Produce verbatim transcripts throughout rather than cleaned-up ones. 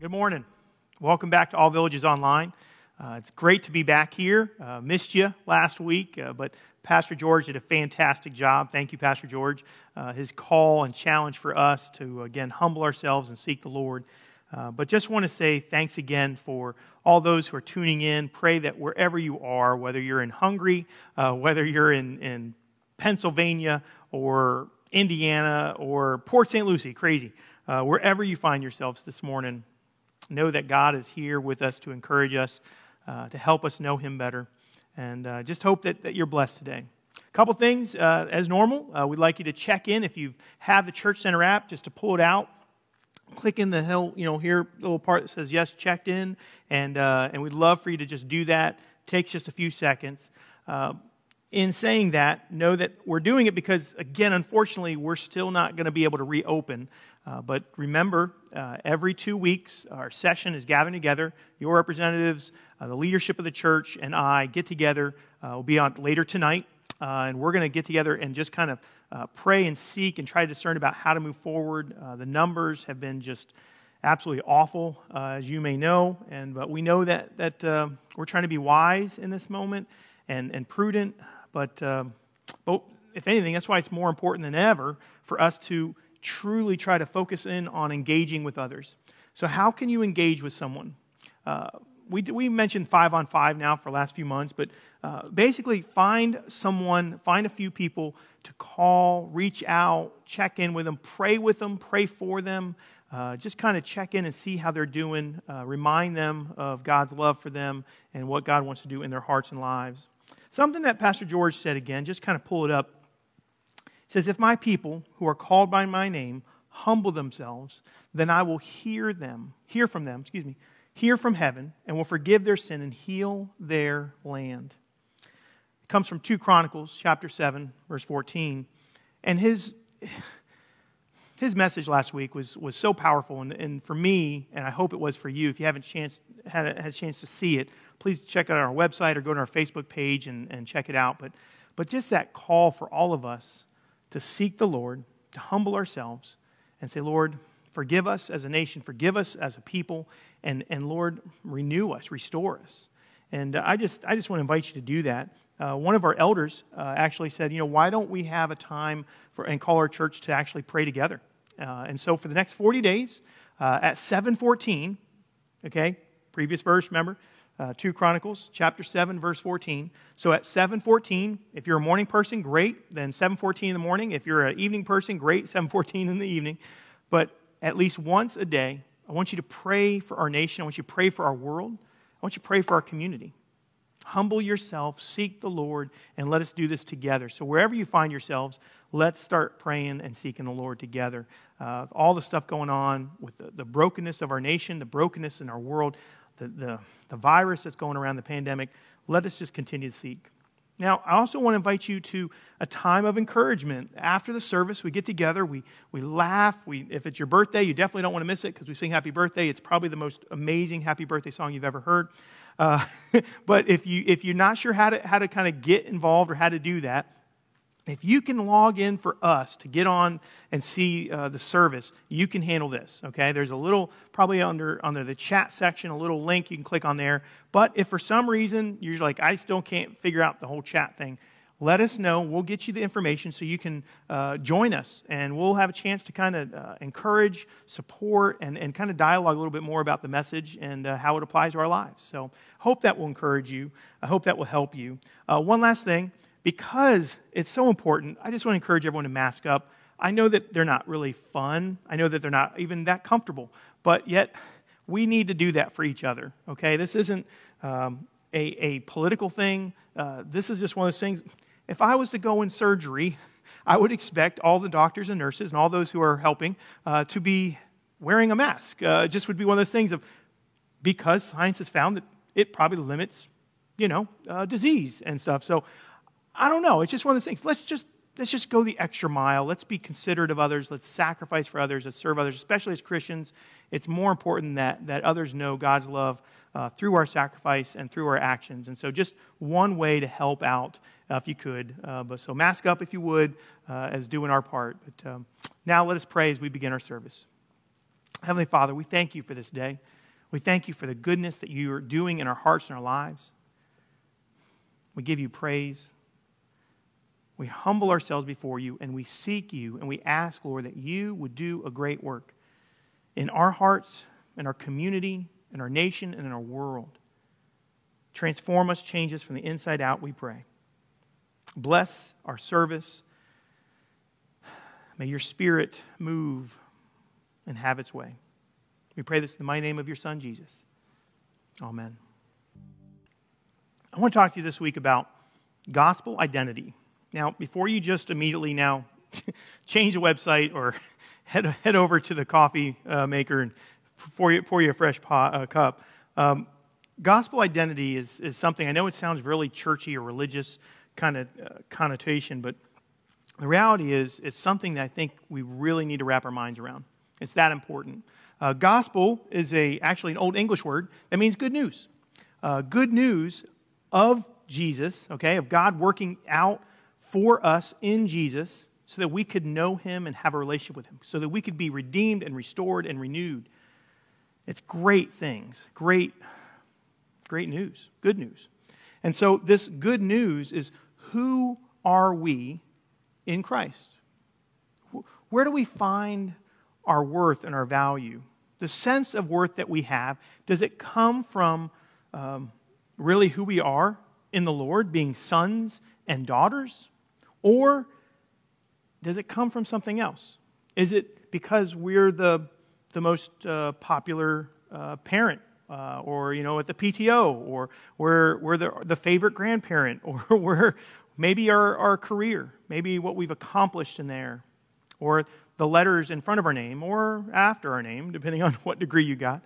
Good morning. Welcome back to All Villages Online. Uh, it's great to be back here. Uh, missed you last week, uh, but Pastor George did a fantastic job. Thank you, Pastor George. Uh, his call and challenge for us to, again, humble ourselves and seek the Lord. Uh, but just want to say thanks again for all those who are tuning in. Pray that wherever you are, whether you're in Hungary, uh, whether you're in, in Pennsylvania or Indiana or Port Saint Lucie, crazy, uh, wherever you find yourselves this morning, know that God is here with us to encourage us, uh, to help us know Him better. And uh, just hope that, that you're blessed today. A couple things, uh, as normal, uh, we'd like you to check in. If you have the Church Center app, just to pull it out, click in the hill, you know, here, little part that says, yes, checked in. And, uh, and we'd love for you to just do that. It takes just a few seconds. Uh, in saying that, know that we're doing it because, again, unfortunately, we're still not going to be able to reopen. Uh, but remember, uh, every two weeks, our session is gathering together. Your representatives, uh, the leadership of the church, and I get together. Uh, we'll be on later tonight, uh, and we're going to get together and just kind of uh, pray and seek and try to discern about how to move forward. Uh, the numbers have been just absolutely awful, uh, as you may know, and but we know that that uh, we're trying to be wise in this moment and and prudent. But uh, but if anything, that's why it's more important than ever for us to truly try to focus in on engaging with others. So how can you engage with someone? Uh, we we mentioned five on five now for the last few months, but uh, basically find someone, find a few people to call, reach out, check in with them, pray with them, pray for them, uh, just kind of check in and see how they're doing, uh, remind them of God's love for them and what God wants to do in their hearts and lives. Something that Pastor George said again, just kind of pull it up. It says, if my people who are called by my name humble themselves, then I will hear them, hear from them, excuse me, hear from heaven, and will forgive their sin and heal their land. It comes from Second Chronicles chapter seven, verse fourteen. And his his message last week was, was so powerful, and, and for me, and I hope it was for you, if you haven't chance, had, a, had a chance to see it, please check out our website or go to our Facebook page and, and check it out. But, but just that call for all of us to seek the Lord, to humble ourselves, and say, Lord, forgive us as a nation, forgive us as a people, and, and Lord, renew us, restore us. And uh, I just I just want to invite you to do that. Uh, one of our elders uh, actually said, you know, why don't we have a time for and call our church to actually pray together? Uh, and so for the next forty days, uh, at seven fourteen, okay, previous verse, remember? Uh, Second Chronicles, chapter seven, verse fourteen. So at seven fourteen, if you're a morning person, great. Then seven fourteen in the morning. If you're an evening person, great. seven fourteen in the evening. But at least once a day, I want you to pray for our nation. I want you to pray for our world. I want you to pray for our community. Humble yourself, seek the Lord, and let us do this together. So wherever you find yourselves, let's start praying and seeking the Lord together. Uh, all the stuff going on with the, the brokenness of our nation, the brokenness in our world, The, the, the virus that's going around, the pandemic, let us just continue to seek. Now, I also want to invite you to a time of encouragement. After the service, we get together, we we laugh. We, if it's your birthday, you definitely don't want to miss it because we sing Happy Birthday. It's probably the most amazing Happy Birthday song you've ever heard. Uh, but if, you, if you're not sure how to, how to kind of get involved or how to do that, if you can log in for us to get on and see uh, the service, you can handle this, okay? There's a little, probably under, under the chat section, a little link you can click on there. But if for some reason you're like, I still can't figure out the whole chat thing, let us know. We'll get you the information so you can uh, join us. And we'll have a chance to kind of uh, encourage, support, and, and kind of dialogue a little bit more about the message and uh, how it applies to our lives. So hope that will encourage you. I hope that will help you. Uh, one last thing. Because it's so important, I just want to encourage everyone to mask up. I know that they're not really fun. I know that they're not even that comfortable. But yet, we need to do that for each other, okay? This isn't um, a, a political thing. Uh, this is just one of those things. If I was to go in surgery, I would expect all the doctors and nurses and all those who are helping uh, to be wearing a mask. Uh, it just would be one of those things of, because science has found that it probably limits, you know, uh, disease and stuff. So, I don't know. It's just one of those things. Let's just let's just go the extra mile. Let's be considerate of others. Let's sacrifice for others. Let's serve others, especially as Christians. It's more important that, that others know God's love uh, through our sacrifice and through our actions. And so just one way to help out, uh, if you could. Uh, but so mask up if you would, uh, as doing our part. But um, now let us pray as we begin our service. Heavenly Father, we thank you for this day. We thank you for the goodness that you are doing in our hearts and our lives. We give you praise. We humble ourselves before you, and we seek you, and we ask, Lord, that you would do a great work in our hearts, in our community, in our nation, and in our world. Transform us, change us from the inside out, we pray. Bless our service. May your Spirit move and have its way. We pray this in the mighty name of your Son, Jesus. Amen. I want to talk to you this week about gospel identity. Now, before you just immediately now change the website or head, head over to the coffee uh, maker and pour you, pour you a fresh pot, uh, cup, um, gospel identity is, is something, I know it sounds really churchy or religious kind of uh, connotation, but the reality is it's something that I think we really need to wrap our minds around. It's that important. Uh, gospel is a actually an Old English word that means good news. Uh, good news of Jesus, okay, of God working out for us in Jesus so that we could know him and have a relationship with him, so that we could be redeemed and restored and renewed. It's great things, great, great news, good news. And so this good news is, who are we in Christ? Where do we find our worth and our value? The sense of worth that we have, does it come from um, really who we are in the Lord, being sons and daughters? Or does it come from something else? Is it because we're the, the most uh, popular uh, parent, uh, or, you know, at the P T O, or we're, we're the, the favorite grandparent, or we're maybe our, our career, maybe what we've accomplished in there, or the letters in front of our name or after our name, depending on what degree you got.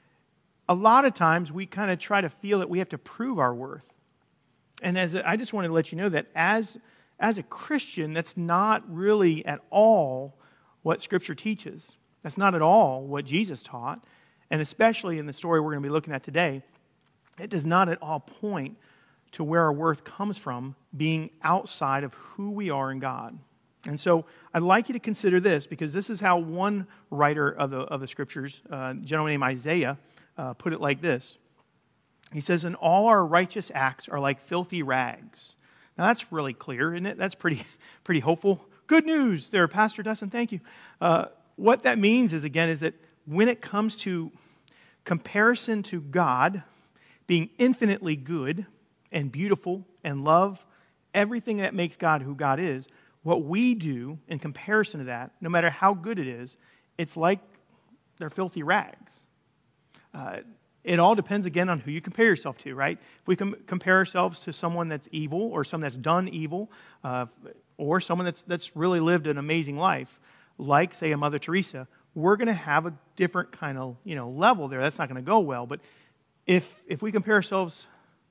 A lot of times we kind of try to feel that we have to prove our worth. And as a, I just wanted to let you know that as, as a Christian, that's not really at all what Scripture teaches. That's not at all what Jesus taught. And especially in the story we're going to be looking at today, it does not at all point to where our worth comes from, being outside of who we are in God. And so I'd like you to consider this, because this is how one writer of the, of the Scriptures, uh, a gentleman named Isaiah, uh, put it like this. He says, "And all our righteous acts are like filthy rags." Now that's really clear, isn't it? That's pretty, pretty hopeful. Good news there, Pastor Dustin, thank you. Uh, what that means is, again, is that when it comes to comparison to God being infinitely good and beautiful and love, everything that makes God who God is, what we do in comparison to that, no matter how good it is, it's like they're filthy rags. Uh, it all depends, again, on who you compare yourself to, right? If we com- compare ourselves to someone that's evil, or someone that's done evil, uh, or someone that's, that's really lived an amazing life, like, say, a Mother Teresa, we're going to have a different kind of, you know, level there. That's not going to go well. But if if we compare ourselves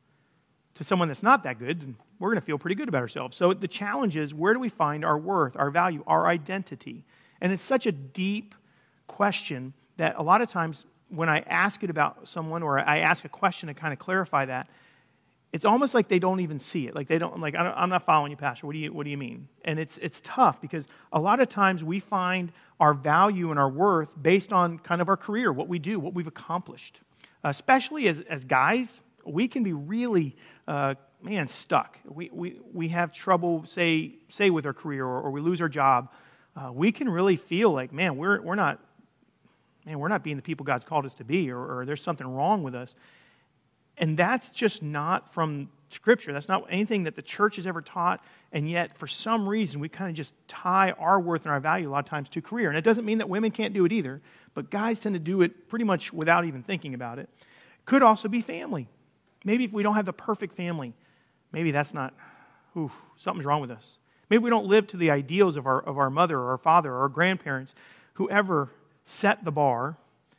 to someone that's not that good, we're going to feel pretty good about ourselves. So the challenge is, where do we find our worth, our value, our identity? And it's such a deep question that a lot of times when I ask it about someone, or I ask a question to kind of clarify that, it's almost like they don't even see it. Like they don't, like, I don't, I'm not following you, Pastor. What do you, what do you mean? And it's it's tough, because a lot of times we find our value and our worth based on kind of our career, what we do, what we've accomplished. Especially as, as guys, we can be really, uh, man, stuck. We, we, we have trouble, say, say with our career, or, or we lose our job. Uh, we can really feel like, man, we're, we're not, man, we're not being the people God's called us to be, or, or there's something wrong with us. And that's just not from Scripture. That's not anything that the church has ever taught. And yet, for some reason, we kind of just tie our worth and our value a lot of times to career. And it doesn't mean that women can't do it either, but guys tend to do it pretty much without even thinking about it. Could also be family. Maybe if we don't have the perfect family, maybe that's not, ooh, something's wrong with us. Maybe we don't live to the ideals of our, of our mother or our father or our grandparents, whoever set the bar.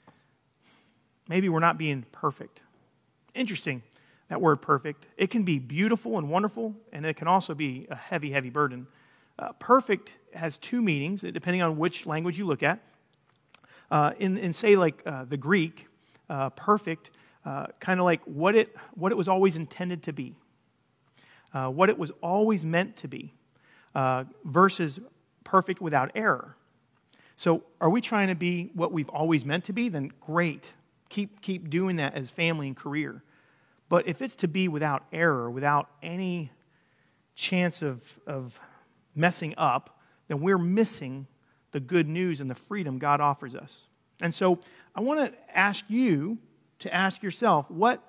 Maybe we're not being perfect. Interesting, that word perfect. It can be beautiful and wonderful, and it can also be a heavy, heavy burden. Uh, perfect has two meanings, depending on which language you look at. Uh, in, in, say, like uh, the Greek, uh, perfect, uh, kind of like what it, what it was always intended to be, uh, what it was always meant to be, uh, versus perfect without error. So are we trying to be what we've always meant to be? Then great. Keep, keep doing that as family and career. But if it's to be without error, without any chance of, of messing up, then we're missing the good news and the freedom God offers us. And so I want to ask you to ask yourself, what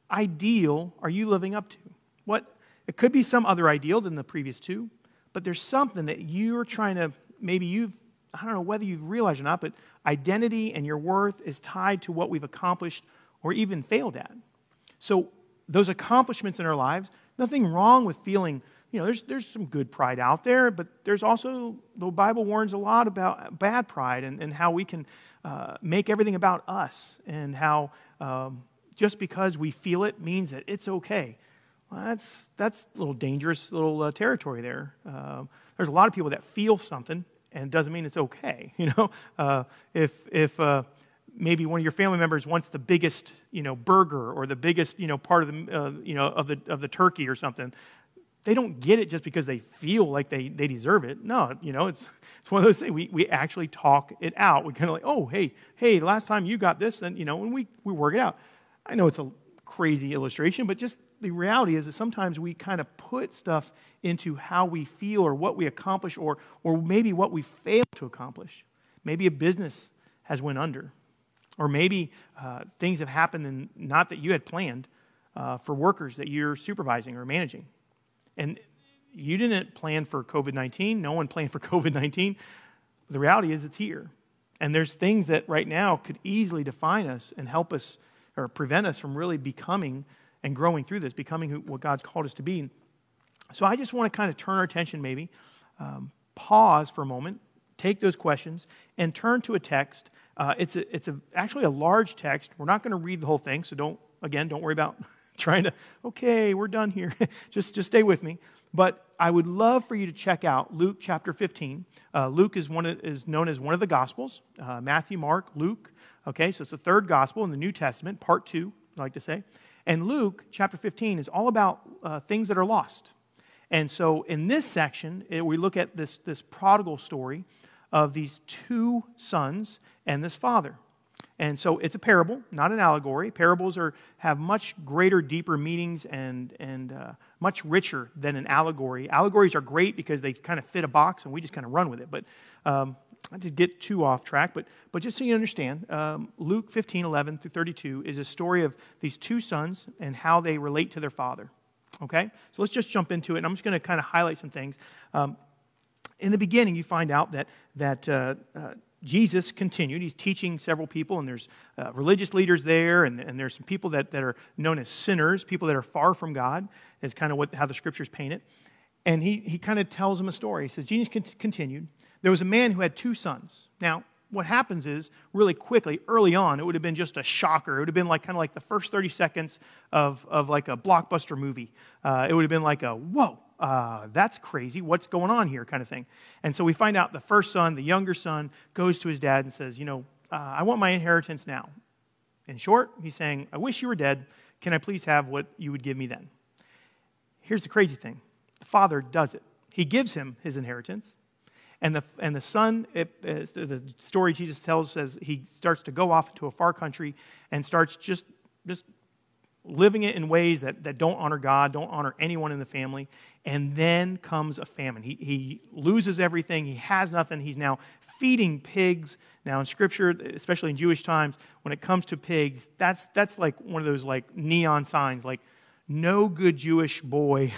ideal are you living up to? What it could be some other ideal than the previous two, but there's something that you're trying to, maybe you've, I don't know whether you've realized or not, but identity and your worth is tied to what we've accomplished or even failed at. So those accomplishments in our lives, nothing wrong with feeling, you know, there's there's some good pride out there, but there's also, the Bible warns a lot about bad pride and, and how we can uh, make everything about us and how um, just because we feel it means that it's okay. Well, that's, that's a little dangerous little uh, territory there. Uh, there's a lot of people that feel something and it doesn't mean it's okay. You know, uh, if if uh, maybe one of your family members wants the biggest, you know, burger or the biggest, you know, part of the, uh, you know, of the of the turkey or something, they don't get it just because they feel like they, they deserve it. No, you know, it's it's one of those things. We we actually talk it out. We kind of like, oh, hey, hey, last time you got this, and you know, and we we work it out. I know it's a crazy illustration, but just the reality is that sometimes we kind of put stuff into how we feel or what we accomplish or or maybe what we fail to accomplish. Maybe a business has went under. Or maybe uh, things have happened and not that you had planned uh, for workers that you're supervising or managing. And you didn't plan for covid nineteen. No one planned for covid nineteen. The reality is it's here. And there's things that right now could easily define us and help us or prevent us from really becoming and growing through this, becoming who, what God's called us to be. So I just want to kind of turn our attention maybe, um, pause for a moment, take those questions, and turn to a text. Uh, it's a, it's a, actually a large text. We're not going to read the whole thing, so don't, again, don't worry about trying to, okay, we're done here. just, just stay with me. But I would love for you to check out Luke chapter fifteen. Uh, Luke is, one of, is known as one of the Gospels. Uh, Matthew, Mark, Luke. Okay, so it's the third Gospel in the New Testament, part two, I like to say. And Luke chapter fifteen is all about uh, things that are lost. And so in this section, it, we look at this, this prodigal story of these two sons and this father. And so it's a parable, not an allegory. Parables are have much greater, deeper meanings and, and uh, much richer than an allegory. Allegories are great because they kind of fit a box and we just kind of run with it. But um, not to get too off track, but, but just so you understand, um, Luke fifteen, eleven through thirty-two is a story of these two sons and how they relate to their father. Okay? So let's just jump into it. And I'm just going to kind of highlight some things. Um, in the beginning, you find out that, that uh, uh, Jesus continued. He's teaching several people, and there's uh, religious leaders there, and, and there's some people that, that are known as sinners, people that are far from God, is kind of what how the scriptures paint it. And he, he kind of tells them a story. He says, Jesus continued, there was a man who had two sons. Now, what happens is, really quickly, early on, it would have been just a shocker. It would have been like kind of like the first thirty seconds of, of like a blockbuster movie. Uh, it would have been like a, whoa, uh, that's crazy. What's going on here kind of thing. And so we find out the first son, the younger son, goes to his dad and says, you know, uh, I want my inheritance now. In short, he's saying, I wish you were dead. Can I please have what you would give me then? Here's the crazy thing. The father does it. He gives him his inheritance. And the and the son, it, it, the story Jesus tells says he starts to go off into a far country and starts just, just living it in ways that, that don't honor God, don't honor anyone in the family. And then comes a famine. He, he loses everything. He has nothing. He's now feeding pigs. Now in Scripture, especially in Jewish times, when it comes to pigs, that's that's like one of those like neon signs, like no good Jewish boy,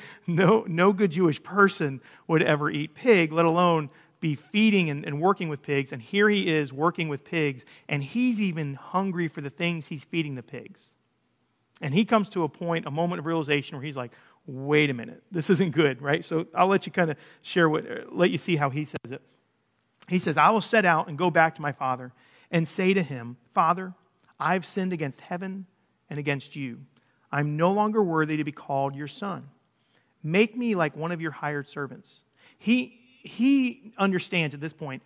no, no good Jewish person would ever eat pig, let alone be feeding and, and working with pigs. And here he is working with pigs, and he's even hungry for the things he's feeding the pigs. And he comes to a point, a moment of realization where he's like, wait a minute, this isn't good, right? So I'll let you kind of share what, let you see how he says it. He says, I will set out and go back to my father and say to him, Father, I've sinned against heaven and against you. I'm no longer worthy to be called your son. Make me like one of your hired servants. He, he understands at this point,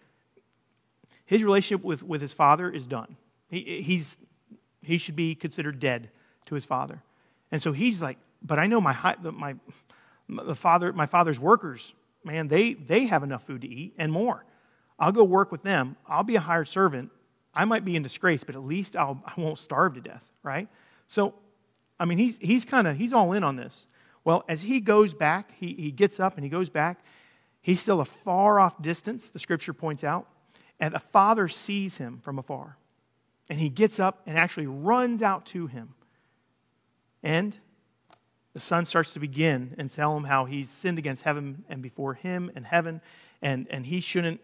his relationship with, with his father is done. He, he's, he should be considered dead to his father. And so he's like, but I know my, my, the father, my father's workers, man, they, they have enough food to eat and more. I'll go work with them. I'll be a hired servant. I might be in disgrace, but at least I'll, I won't starve to death, right? So, I mean, he's he's kind of, he's all in on this. Well, as he goes back, he, he gets up and he goes back. He's still a far off distance, the scripture points out, and the father sees him from afar. And he gets up and actually runs out to him. And the son starts to begin and tell him how he's sinned against heaven and before him and heaven, and, and he shouldn't,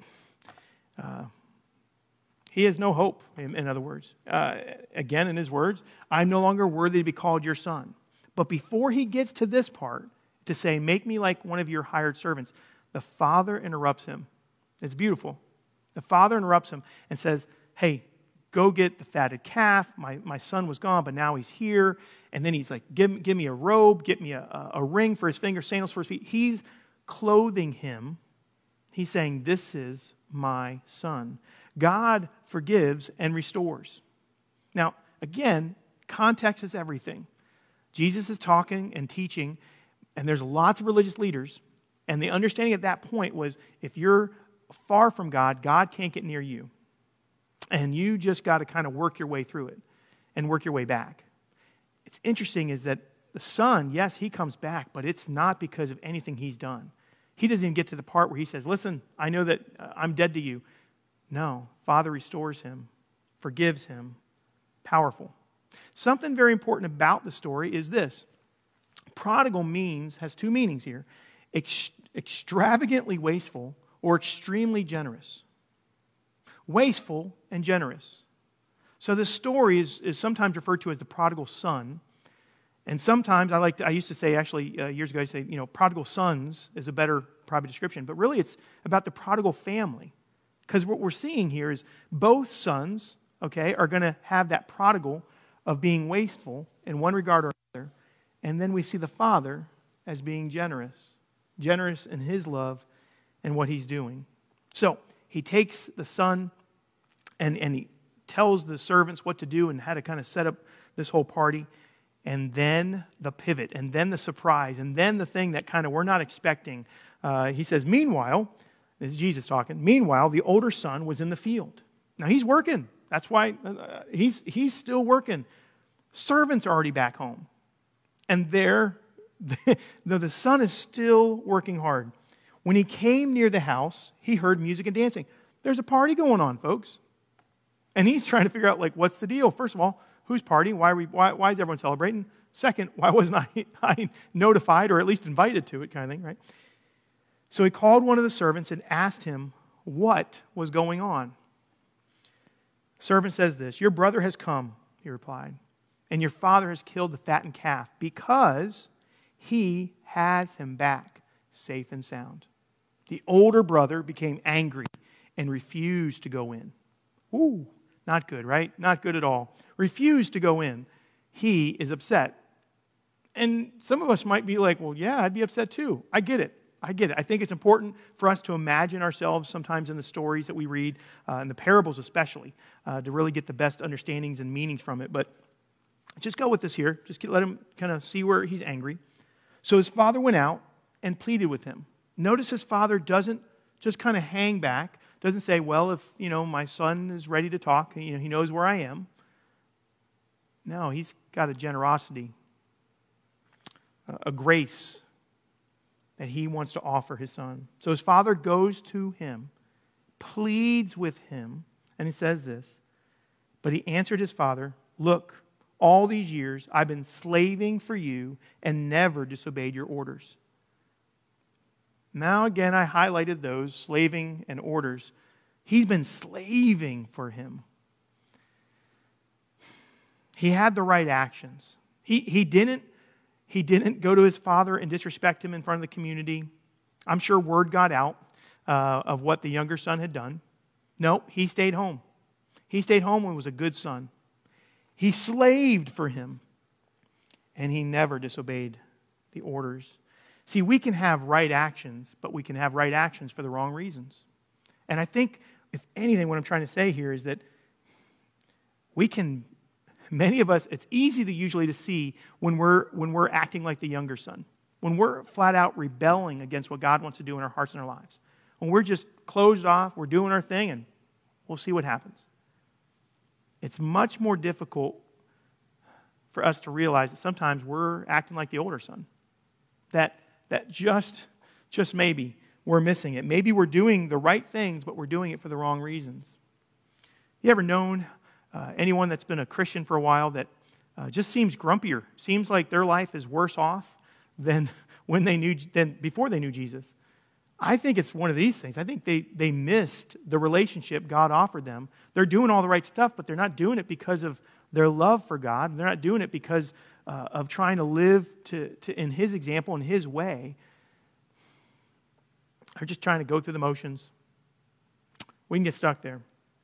uh, he has no hope, in, in other words. Uh, again, in his words, I'm no longer worthy to be called your son. But before he gets to this part, to say, make me like one of your hired servants, the father interrupts him. It's beautiful. The father interrupts him and says, hey, go get the fatted calf. My, my son was gone, but now he's here. And then he's like, give, give me a robe, get me a, a ring for his finger, sandals for his feet. He's clothing him. He's saying, this is my son. God forgives and restores. Now, again, context is everything. Jesus is talking and teaching, and there's lots of religious leaders, and the understanding at that point was if you're far from God, God can't get near you. And you just got to kind of work your way through it and work your way back. It's interesting is that the son, yes, he comes back, but it's not because of anything he's done. He doesn't even get to the part where he says, listen, I know that uh, I'm dead to you. No, Father restores him, forgives him, powerful. Something very important about the story is this. Prodigal means, has two meanings here, ex- extravagantly wasteful or extremely generous. Wasteful and generous. So this story is, is sometimes referred to as the prodigal son. And sometimes I like to, I used to say actually uh, years ago, I used to say, you know, prodigal sons is a better probably description. But really it's about the prodigal family. Because what we're seeing here is both sons, okay, are going to have that prodigal of being wasteful in one regard or another. And then we see the father as being generous. Generous in his love and what he's doing. So he takes the son and, and he tells the servants what to do and how to kind of set up this whole party. And then the pivot, and then the surprise, and then the thing that kind of we're not expecting. Uh, he says, meanwhile, this is Jesus talking, meanwhile, the older son was in the field. Now he's working. That's why uh, he's, he's still working. Servants are already back home. And there, though the son is still working hard, when he came near the house, he heard music and dancing. There's a party going on, folks. And he's trying to figure out, like, what's the deal? First of all, who's partying? Why, are we, why, why is everyone celebrating? Second, why wasn't I, I notified or at least invited to it kind of thing, right? So he called one of the servants and asked him what was going on. The servant says this, your brother has come, he replied, and your father has killed the fattened calf because he has him back safe and sound. The older brother became angry and refused to go in. Ooh, not good, right? Not good at all. Refused to go in. He is upset. And some of us might be like, well, yeah, I'd be upset too. I get it. I get it. I think it's important for us to imagine ourselves sometimes in the stories that we read, uh, in the parables especially, uh, to really get the best understandings and meanings from it. But just go with this here. Just let him kind of see where he's angry. So his father went out and pleaded with him. Notice his father doesn't just kind of hang back, doesn't say, well, if, you know, my son is ready to talk, you know, he knows where I am. No, he's got a generosity, a grace that he wants to offer his son. So his father goes to him, pleads with him, and he says this, but he answered his father, look, all these years I've been slaving for you and never disobeyed your orders. Now again, I highlighted those, slaving and orders. He's been slaving for him. He had the right actions. He, he, didn't, he didn't go to his father and disrespect him in front of the community. I'm sure word got out uh, of what the younger son had done. No, he stayed home. He stayed home and was a good son. He slaved for him, and he never disobeyed the orders. See, we can have right actions, but we can have right actions for the wrong reasons. And I think, if anything, what I'm trying to say here is that we can, many of us, it's easy to usually to see when we're, when we're acting like the younger son, when we're flat out rebelling against what God wants to do in our hearts and our lives, when we're just closed off, we're doing our thing, and we'll see what happens. It's much more difficult for us to realize that sometimes we're acting like the older son. That, that just, just maybe we're missing it. Maybe we're doing the right things, but we're doing it for the wrong reasons. You ever known uh, anyone that's been a Christian for a while that uh, just seems grumpier, seems like their life is worse off than when they knew than before they knew Jesus? I think it's one of these things. I think they, they missed the relationship God offered them. They're doing all the right stuff, but they're not doing it because of their love for God. They're not doing it because uh, of trying to live to, to in His example, in His way. They're just trying to go through the motions. We can get stuck there.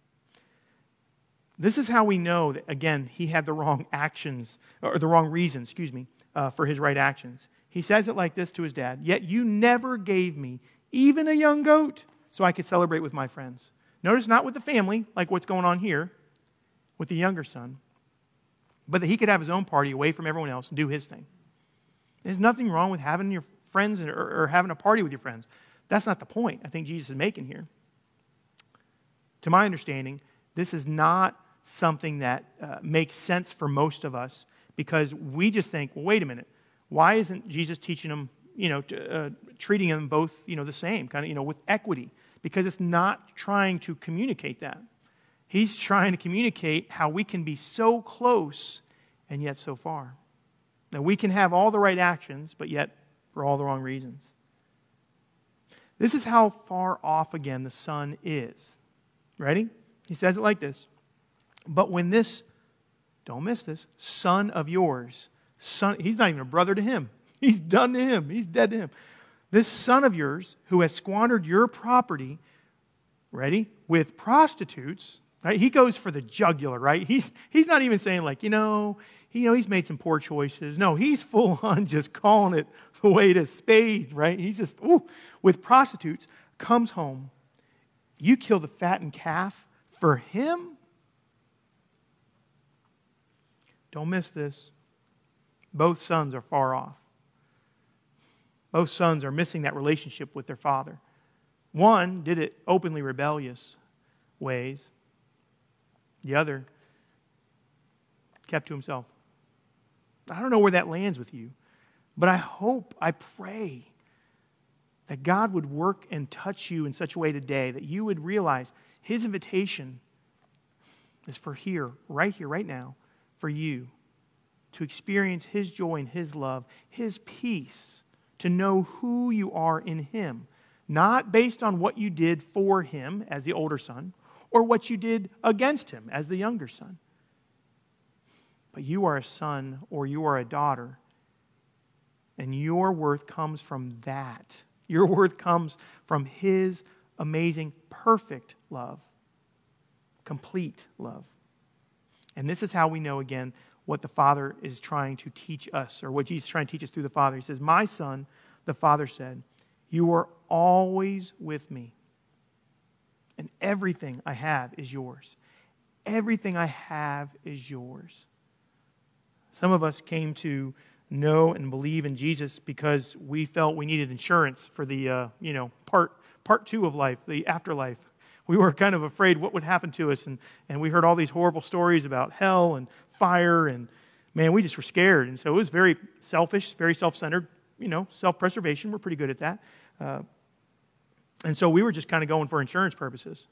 This is how we know that, again, he had the wrong actions, or the wrong reasons, excuse me, uh, for his right actions. He says it like this to his dad: "Yet you never gave me even a young goat so I could celebrate with my friends." Notice, not with the family, like what's going on here, with the younger son, but that he could have his own party away from everyone else and do his thing. There's nothing wrong with having your friends or, or having a party with your friends. That's not the point I think Jesus is making here. To my understanding, this is not something that uh, makes sense for most of us, because we just think, well, wait a minute, why isn't Jesus teaching them, you know, to, uh, treating them both, you know, the same, kind of, you know, with equity? Because it's not trying to communicate that. He's trying to communicate how we can be so close and yet so far. That we can have all the right actions, but yet for all the wrong reasons. This is how far off, again, the son is. Ready? He says it like this: "But when this," don't miss this, "son of yours," son, he's not even a brother to him. He's done to him. He's dead to him. "This son of yours who has squandered your property," ready, "with prostitutes," right? He goes for the jugular, right? He's, he's not even saying like, you know, he, you know, he's made some poor choices. No, he's full on just calling it the way it is, spade, right? He's just, ooh, "with prostitutes, comes home. You kill the fattened calf for him?" Don't miss this. Both sons are far off. Both sons are missing that relationship with their father. One did it openly rebellious ways. The other kept to himself. I don't know where that lands with you, but I hope, I pray that God would work and touch you in such a way today that you would realize His invitation is for here, right here, right now, for you to experience His joy and His love, His peace, to know who you are in Him, not based on what you did for Him as the older son or what you did against Him as the younger son. But you are a son or you are a daughter, and your worth comes from that. Your worth comes from His amazing, perfect love, complete love. And this is how we know, again, what the Father is trying to teach us, or what Jesus is trying to teach us through the Father. He says, "My son," the Father said, "you are always with me, and everything I have is yours." Everything I have is yours. Some of us came to know and believe in Jesus because we felt we needed insurance for the, uh, you know, part part two of life, the afterlife. We were kind of afraid what would happen to us, and, and we heard all these horrible stories about hell and fire, and man, we just were scared. And so it was very selfish, very self-centered, you know, self-preservation. We're pretty good at that. Uh, and so we were just kind of going for insurance purposes.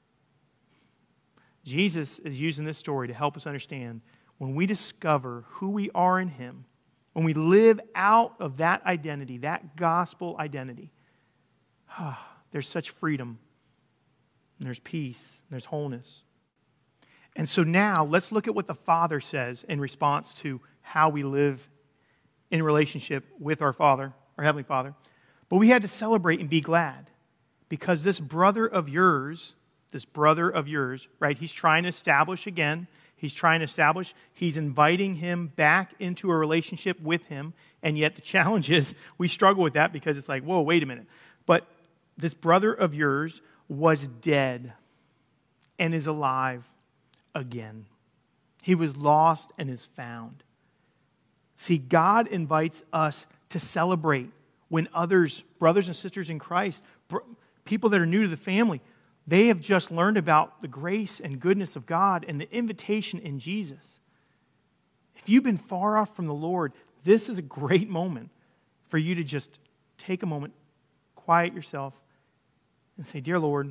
Jesus is using this story to help us understand when we discover who we are in Him, when we live out of that identity, that gospel identity, there's such freedom, and there's peace, and there's wholeness. And so now, let's look at what the Father says in response to how we live in relationship with our Father, our Heavenly Father. "But we had to celebrate and be glad, because this brother of yours," this brother of yours, right, he's trying to establish again, He's trying to establish, he's inviting him back into a relationship with him, and yet the challenge is we struggle with that because it's like, whoa, wait a minute. But this brother of yours was dead and is alive again. He was lost and is found. See, God invites us to celebrate when others, brothers and sisters in Christ, people that are new to the family, they have just learned about the grace and goodness of God and the invitation in Jesus. If you've been far off from the Lord, this is a great moment for you to just take a moment, quiet yourself, and say, Dear Lord,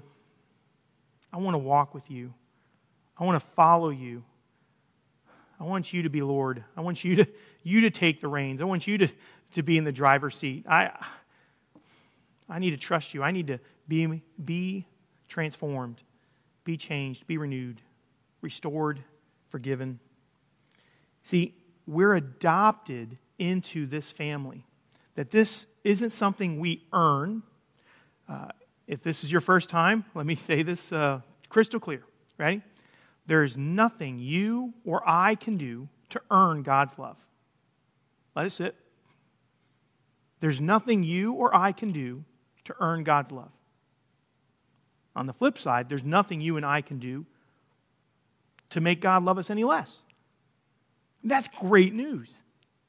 I want to walk with you. I want to follow you. I want you to be Lord. I want you to, you to take the reins. I want you to, to be in the driver's seat. I, I need to trust you. I need to be, be transformed, be changed, be renewed, restored, forgiven. See, we're adopted into this family. That this isn't something we earn. Uh, if this is your first time, let me say this uh, crystal clear. Ready? There is nothing you or I can do to earn God's love. Let it sit. There's nothing you or I can do to earn God's love. On the flip side, there's nothing you and I can do to make God love us any less. That's great news.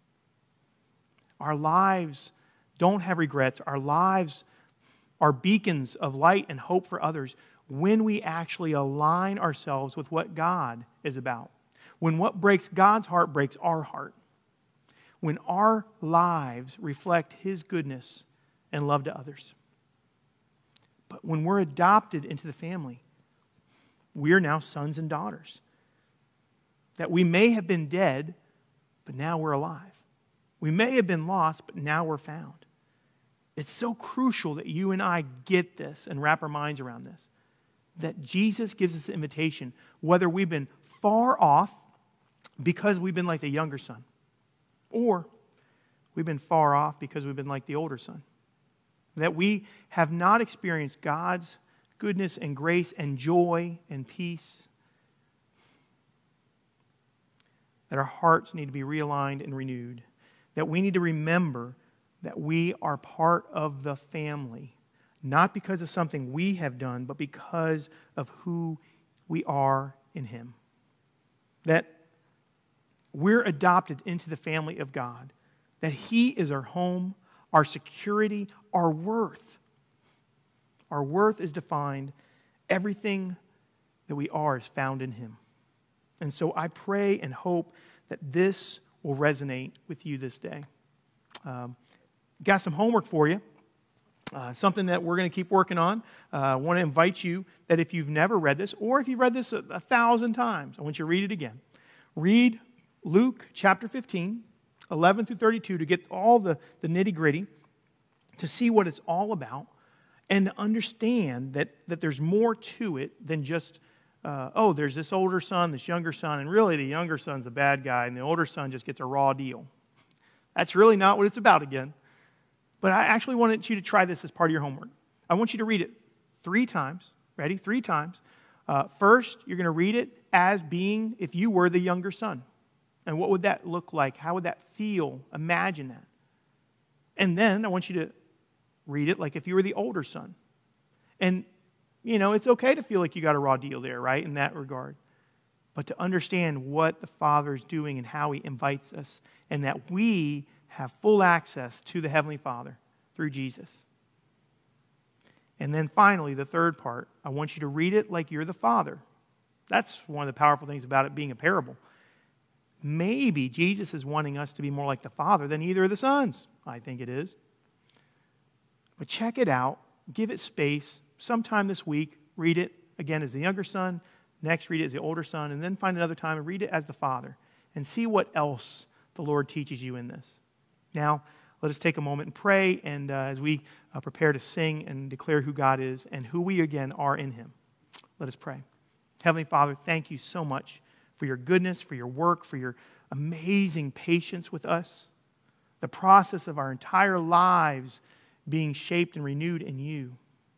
Our lives don't have regrets. Our lives are beacons of light and hope for others when we actually align ourselves with what God is about. When what breaks God's heart breaks our heart. When our lives reflect His goodness and love to others. But when we're adopted into the family, we are now sons and daughters. That we may have been dead, but now we're alive. We may have been lost, but now we're found. It's so crucial that you and I get this and wrap our minds around this. That Jesus gives us an invitation, whether we've been far off because we've been like the younger son, or we've been far off because we've been like the older son. That we have not experienced God's goodness and grace and joy and peace. That our hearts need to be realigned and renewed. That we need to remember that we are part of the family. Not because of something we have done, but because of who we are in Him. That we're adopted into the family of God. That He is our home, our security, our worth. Our worth is defined. Everything that we are is found in Him. And so I pray and hope that this will resonate with you this day. Um, got some homework for you. Uh, something that we're going to keep working on. Uh, I want to invite you that if you've never read this, or if you've read this a, a thousand times, I want you to read it again. Read Luke chapter fifteen, eleven through thirty-two, to get all the, the nitty-gritty, to see what it's all about, and to understand that, that there's more to it than just, uh, oh, there's this older son, this younger son, and really the younger son's the bad guy, and the older son just gets a raw deal. That's really not what it's about again. But I actually wanted you to try this as part of your homework. I want you to read it three times. Ready? Three times. Uh, first, you're going to read it as being if you were the younger son. And what would that look like? How would that feel? Imagine that. And then I want you to read it like if you were the older son. And, you know, it's okay to feel like you got a raw deal there, right, in that regard. But to understand what the Father is doing and how He invites us, and that we have full access to the Heavenly Father through Jesus. And then finally, the third part, I want you to read it like you're the Father. That's one of the powerful things about it being a parable. Maybe Jesus is wanting us to be more like the Father than either of the sons. I think it is. But check it out. Give it space. Sometime this week, read it again as the younger son. Next, read it as the older son. And then find another time and read it as the Father. And see what else the Lord teaches you in this. Now, let us take a moment and pray, and uh, as we uh, prepare to sing and declare who God is and who we again are in Him, let us pray. Heavenly Father, thank you so much for your goodness, for your work, for your amazing patience with us, the process of our entire lives being shaped and renewed in you.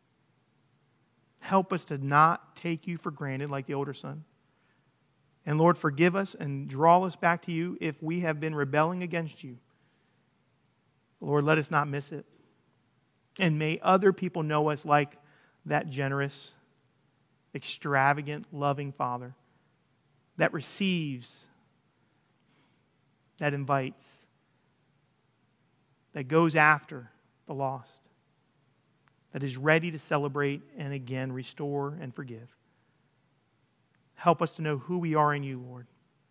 Help us to not take you for granted like the older son. And Lord, forgive us and draw us back to you if we have been rebelling against you. Lord, let us not miss it. And may other people know us like that generous, extravagant, loving Father that receives, that invites, that goes after the lost. that is ready to celebrate and again restore and forgive. Help us to know who we are in you, Lord.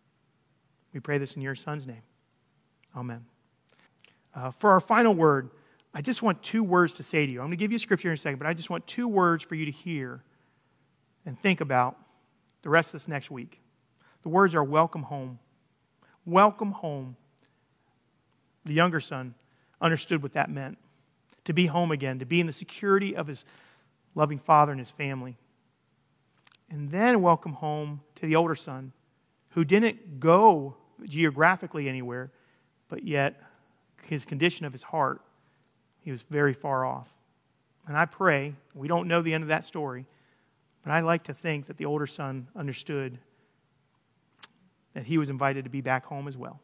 We pray this in your Son's name. Amen. Uh, for our final word, I just want two words to say to you. I'm going to give you a scripture in a second, but I just want two words for you to hear and think about the rest of this next week. The words are welcome home. Welcome home. The younger son understood what that meant. To be home again, to be in the security of his loving father and his family. And then welcome home to the older son, who didn't go geographically anywhere, but yet his condition of his heart, he was very far off. And I pray, we don't know the end of that story, but I like to think that the older son understood that he was invited to be back home as well.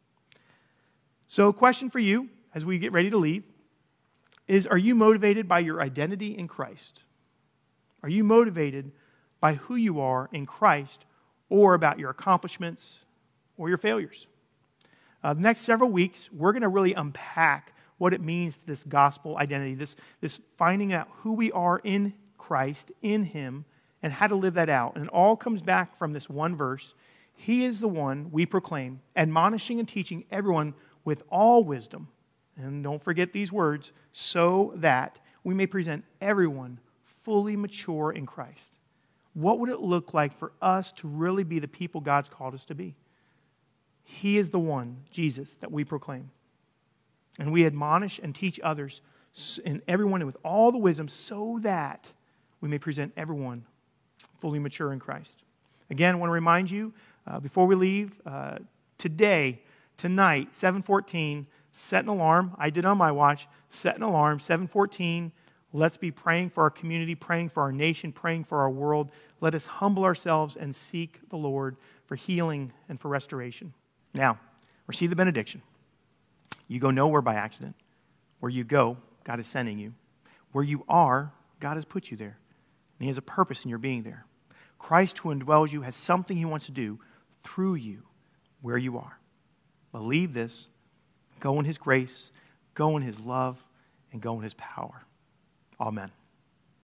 So, question for you as we get ready to leave is, are you motivated by your identity in Christ? Are you motivated by who you are in Christ, or about your accomplishments or your failures? Uh, the next several weeks, we're going to really unpack what it means to this gospel identity, this, this finding out who we are in Christ, in Him, and how to live that out. And it all comes back from this one verse. He is the one we proclaim, admonishing and teaching everyone with all wisdom. And don't forget these words, so that we may present everyone fully mature in Christ. What would it look like for us to really be the people God's called us to be? He is the one, Jesus, that we proclaim. And we admonish and teach others and everyone with all the wisdom so that we may present everyone fully mature in Christ. Again, I want to remind you, uh, before we leave, uh, today, tonight, seven fourteen, set an alarm. I did on my watch. Set an alarm, seven fourteen. Let's be praying for our community, praying for our nation, praying for our world. Let us humble ourselves and seek the Lord for healing and for restoration. Now, receive the benediction. You go nowhere by accident. Where you go, God is sending you. Where you are, God has put you there. And He has a purpose in your being there. Christ who indwells you has something He wants to do through you where you are. Believe this. Go in His grace. Go in His love. And go in His power. Amen.